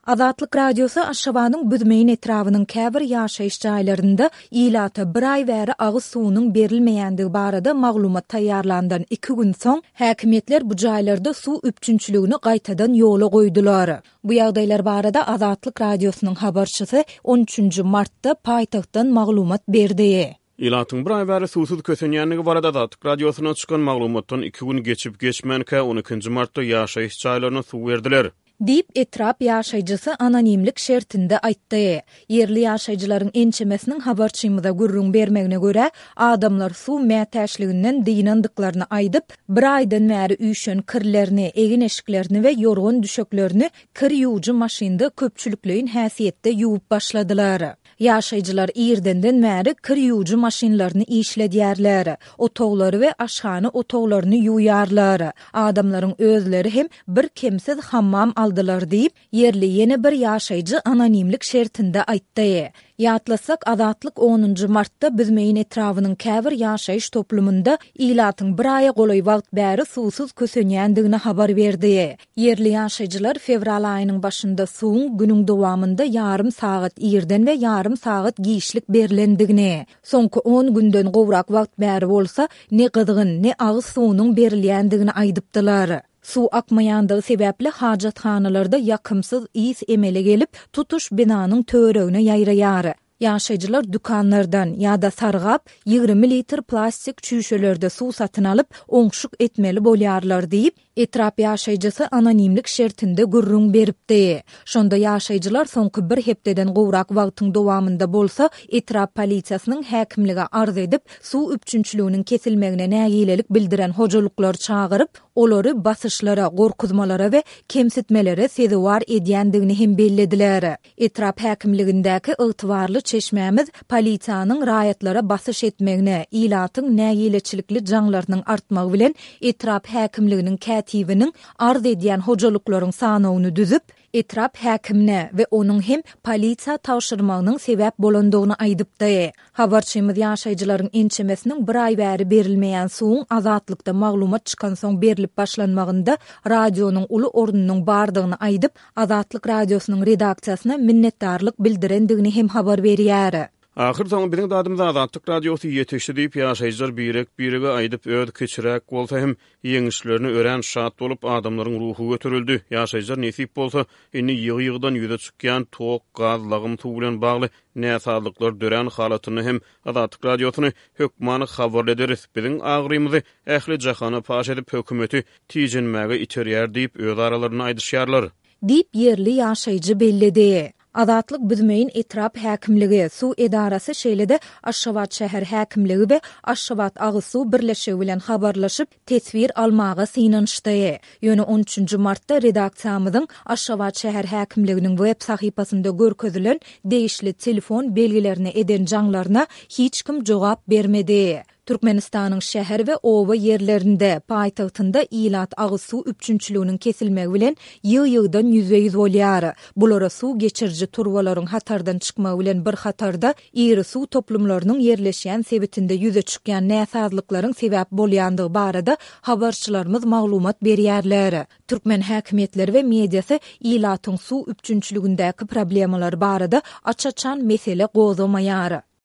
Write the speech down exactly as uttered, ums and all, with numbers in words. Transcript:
Azatlyk radiosu Aşşabanyň Büdmeýin etrawynyň käbir ýaşaýyş jaýlarynda ýylata bir ay bäri agyz suwunyň berilmeýändigi barada maglumat taýýarlandan iki gün soň häkimetler bu jaýlarda suw üpçünçiligini gaýtadan ýola goýdular. Bu ýagdaýlar barada Azatlyk radiosynyň habarçysy on üçünji martda paýtagtdan maglumat berdi. Ýylatyň bir ay bäri suwsuz kösenýändigi barada Azatlyk radiosyna çykan maglumatdan iki gün geçip geçmänkä on ikinji martda ýaşaýyş jaýlaryna suw berdiler. Dip etrap ýaşaýjysy anonimlik şertinde aýtdy. Yerli ýaşaýjylaryň ençemesiniň habarçymyza gurrun bermegine görä, adamlar suw mätäşliginden diýinandyklaryny aýdyp, bir aýdan bäri üýşen kirlerini, egin eşiklerini we ýorgun düşeklerini kir ýuwjy maşynda köpçülikleýin häsiýetde ýuwup başladylar. Ýaşaýjylar ýerdenden bäri kir ýuwjy maşynlaryny işledýärler. Otoglary we aşhany otoglaryny ýuýarlar. Adamlaryň özleri hem bir kemsiz hammam aldylar diýip yerli ýene bir ýaşaýjy anonimlik şertinde aýtdy. Ýatlasak Azatlyk onunji martda Büdmeýin etrawynyň käbir ýaşaýyş toplumunda ýylatyň bir aýa golay wagt bäri suwsuz kösenýändigini habar berdi. Yerli ýaşaýjylar fevral aýynyň başynda suwuň günüň dowamında ýarym sagat ýerden we ýarym sagat giýişlik berilendigini, soňky on günden gowrak wagt bäri bolsa ne gyzgyn ne agyz suwunyň berilýändigini aýdypdylar. Suw akmaýandygy sebäpli hajatxanalarda ýakymsyz is emele gelip tutuş binanyň töweregine ýaýraýar. Ýaşaýjylar dükanlardan ýa-da sargap ýygrimi litr plastik çüşelerde suw satyn alyp oňşuk etmeli bolýarlar diýip etrap ýaşaýjysy anonimlik şertinde gurrun beripdi. Şonda ýaşaýjylar soňky bir hepdeden gowrak wagtyň dowamında bolsa etrap polisiýasynyň häkimlige arz edip suw üpçünçiliginiň kesilmegine nägilelik bildiren hojalyklar çagyryp olary basyşlara, gorkuzmalara we kemsitmelere sezewar edýändigini hem bellediler. Etrap häkimligindäki ygtybarly çeşmämiz polisiýanyň raýatlara basyş etmegine, ýylatyň nägileçilikli jaňlarynyň artmagy bilen etrap häkimliginiň kätibiniň arz edýän hojalyklaryň sanawyny düzüp, etrap häkimine we onuň hem polisiýa tawşyrmagynyň sebäp bolandygyny aýdypdy. Habarçymyz ýaşaýjylaryň ençemesiniň bir ay bäri berilmeýän suwuň Azatlykda maglumat çykan soň berilip başlanmagynda radionyň uly ornunyň bardygyny aýdyp, Azatlyk radiosynyň redaksiýasyna minnetdarlyk bildirendigini hem habar berýär. Ahir soň biziň dadymyz Azatlyk radiosy ýetişdi diýip ýaşaýjylar birek-birege aýdyp öýd keçirek bolsa hem ýeňişlerini ören şat bolup adamlaryň ruhy götürildi. Ýaşaýjylar nesip bolsa inni ýygy-ýygydan ýüze çykýan tok, gaz, lagym suw bilen bagly näsatlyklar dören halatyny hem Azatlyk radiosyny hökmany habar ederiz. Biziň agrymyzy ähli jahana paş edip hökümeti tijenmäge iterýär diýip öz aralaryna aýdyşýarlar. Dip yerli ýaşaýjy belledi. Azatlyk Büdmeýin etrap häkimligi, suw edarasy şeýlede Aşşabat şäher häkimligi we Aşşabat agyz suw birleşigi bilen habarlaşyp tesbir almaga synanyşdy. Ýöne on üçünji martda redaksiýamyzyň Aşşabat şäher häkimliginiň web sahypasynda görkezilen değişli telefon belgilerini eden jaňlaryna hiç kim jogap bermedi. Türkmenistanyň şäher we owa ýerlerinde paýtagtynda ýylat agyz suw üpçünçiliginiň kesilmegi bilen ýyg-ýygdan ýüze ýüz bolýar. Bulara suw geçirji turbalaryň hatardan çykmagy bilen bir hatarda ýeri suw toplumlarynyň ýerleşýän sebitinde ýüze çykýan näsazlyklaryň sebäp bolýandygy barada habarçylarymyz maglumat berýärler. Türkmen häkimetleri we mediýasy ýylatyň suw üpçünçiligindäki problemalar barada açaçan mesele gozamaýar.